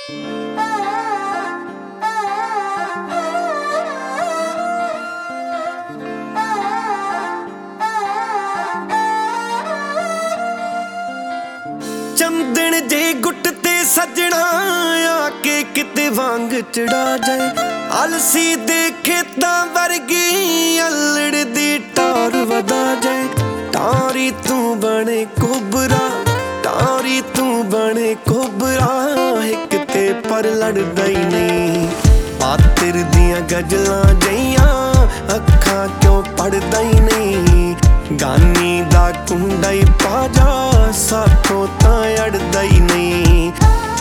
चंदन जे गुट ते सजना आके किते वांग चढ़ा जाए। अलसी दे खेतां वर्गी अल्लड़ दी टार वधा जाए। टारी तू बने कोबरा, टारी तू बने कोबरा, एक ते पर लड़दा ही नहीं। पातिर दियां गजलां जइयां अखां क्यों पढ़दा ही नहीं। गानी दा कुंडा ही पा जा साथों तां अड़दा ही नहीं।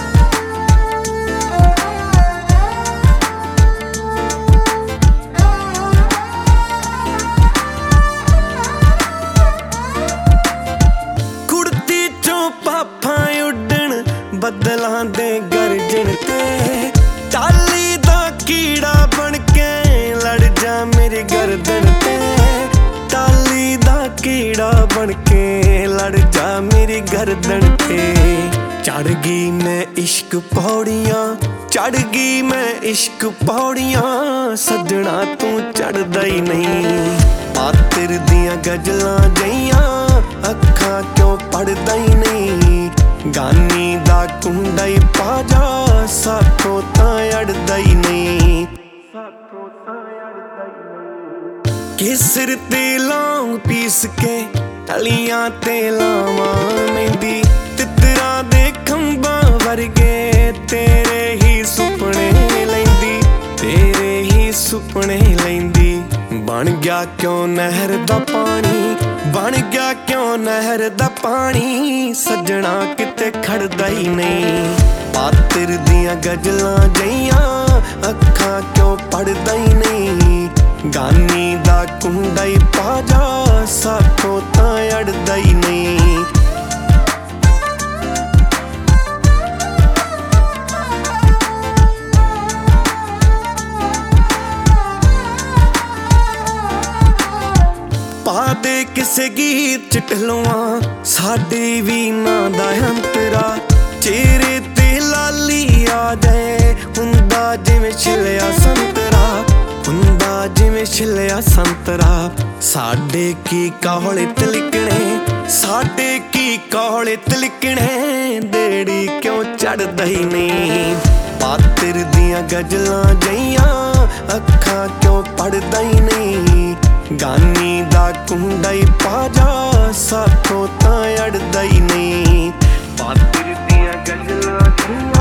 कुड़ती चों पाफां उड्डण बदलां दे गरजण ते। टाली दा कीड़ा बन के लड़ जा मेरी गर्दन ते। टाली दा कीड़ा बन के लड़ जा मेरी गर्दन पे। चढ़ गई मैं इश्क पौड़ियां, चढ़ गई मैं इश्क पौड़ियां, सजना तू चढ़दा ही नहीं। पातिर दियां गजलां जइयां अखां क्यों पढ़दा ही नहीं। गानी दा कुंडा ही पा जा साथों तां अड़दा ही नहीं। केसर ते लौंग पीस के टलियां ते लावां मेहंदी। तितरां दे खंबां वर्गे तेरे ही सुपने लैंदी, तेरे ही सुपने लैंदी। बन गया क्यों नहर दा पानी, बन गया क्यों नहर दा पानी, सजना किते खड़दा ही नहीं। पातिर दियां गजलां जइयां अखां क्यों पढ़दा ही नहीं। गानी दा कुंडा ही पा जा साथों तां अड़दा ही नहीं। पा दे किसे गीत च ढलवां साडे भी नां दा अंतरा। चेहरे ते लाली आ जाए हुंदा जिवें छिलिया संतरा, हुंदा जिवें छिलिया संतरा। साडे की कौले तिलकणे, साडे की कौले तिलकणे, देड़ी क्यों चढ़दा ही नहीं। पातिर दियां गजलां जइयां अखां क्यों पढ़दा ही नहीं। गानी दा कुंडा ही पा जा साथों तां अड़दा ही नहीं। पातिर दियां गजलां